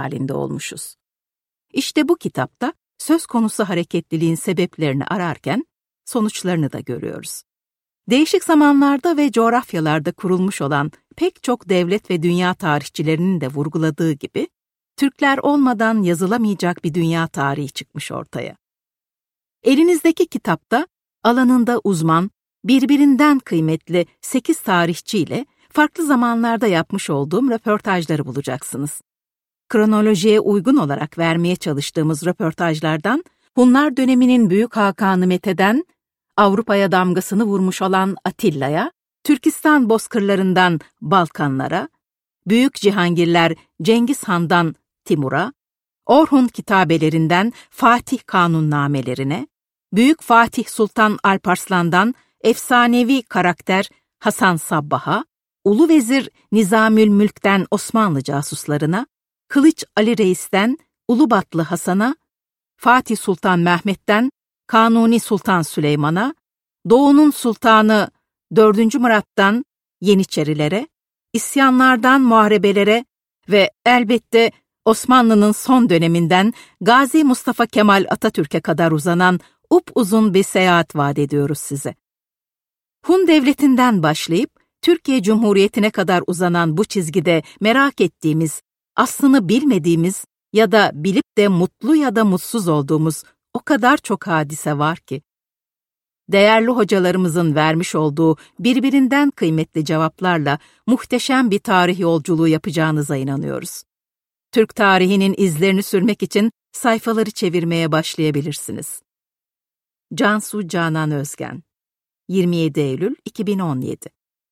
halinde olmuşuz. İşte bu kitapta söz konusu hareketliliğin sebeplerini ararken sonuçlarını da görüyoruz. Değişik zamanlarda ve coğrafyalarda kurulmuş olan pek çok devlet ve dünya tarihçilerinin de vurguladığı gibi, Türkler olmadan yazılamayacak bir dünya tarihi çıkmış ortaya. Elinizdeki kitapta alanında uzman, birbirinden kıymetli 8 tarihçiyle farklı zamanlarda yapmış olduğum röportajları bulacaksınız. Kronolojiye uygun olarak vermeye çalıştığımız röportajlardan, Hunlar döneminin Büyük Hakanı Mete'den, Avrupa'ya damgasını vurmuş olan Atilla'ya, Türkistan bozkırlarından Balkanlara, Büyük Cihangirler Cengiz Han'dan Timur'a, Orhun kitabelerinden Fatih kanunnamelerine, Büyük Fatih Sultan Alparslan'dan efsanevi karakter Hasan Sabbah'a, Ulu Vezir Nizamülmülk'ten Osmanlı casuslarına, Kılıç Ali Reis'ten Ulubatlı Hasan'a, Fatih Sultan Mehmet'ten Kanuni Sultan Süleyman'a, Doğu'nun Sultanı 4. Murat'tan Yeniçerilere, isyanlardan muharebelere ve elbette Osmanlı'nın son döneminden Gazi Mustafa Kemal Atatürk'e kadar uzanan upuzun bir seyahat vaat ediyoruz size. Hun Devleti'nden başlayıp Türkiye Cumhuriyeti'ne kadar uzanan bu çizgide merak ettiğimiz, aslını bilmediğimiz ya da bilip de mutlu ya da mutsuz olduğumuz o kadar çok hadise var ki. Değerli hocalarımızın vermiş olduğu birbirinden kıymetli cevaplarla muhteşem bir tarih yolculuğu yapacağınıza inanıyoruz. Türk tarihinin izlerini sürmek için sayfaları çevirmeye başlayabilirsiniz. Cansu Canan Özgen, 27 Eylül 2017.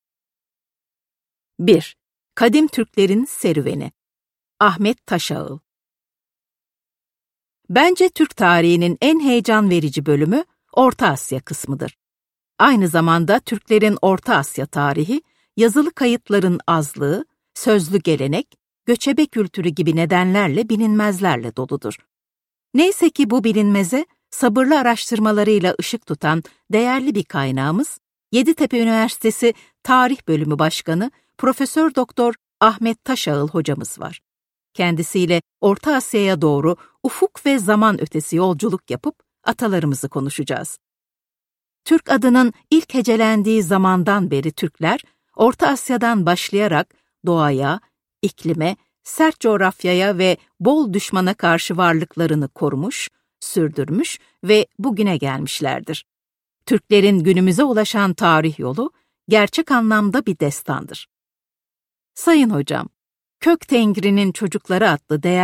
1. Kadim Türklerin Serüveni. Ahmet Taşağıl. Bence Türk tarihinin en heyecan verici bölümü Orta Asya kısmıdır. Aynı zamanda Türklerin Orta Asya tarihi, yazılı kayıtların azlığı, sözlü gelenek, göçebe kültürü gibi nedenlerle bilinmezlerle doludur. Neyse ki bu bilinmeze sabırlı araştırmalarıyla ışık tutan değerli bir kaynağımız, Yeditepe Üniversitesi Tarih Bölümü Başkanı Profesör Doktor Ahmet Taşağıl hocamız var. Kendisiyle Orta Asya'ya doğru ufuk ve zaman ötesi yolculuk yapıp atalarımızı konuşacağız. Türk adının ilk hecelendiği zamandan beri Türkler, Orta Asya'dan başlayarak doğaya, iklime, sert coğrafyaya ve bol düşmana karşı varlıklarını korumuş, sürdürmüş ve bugüne gelmişlerdir. Türklerin günümüze ulaşan tarih yolu, gerçek anlamda bir destandır. Sayın Hocam, Kök Tengri'nin Çocukları adlı değerli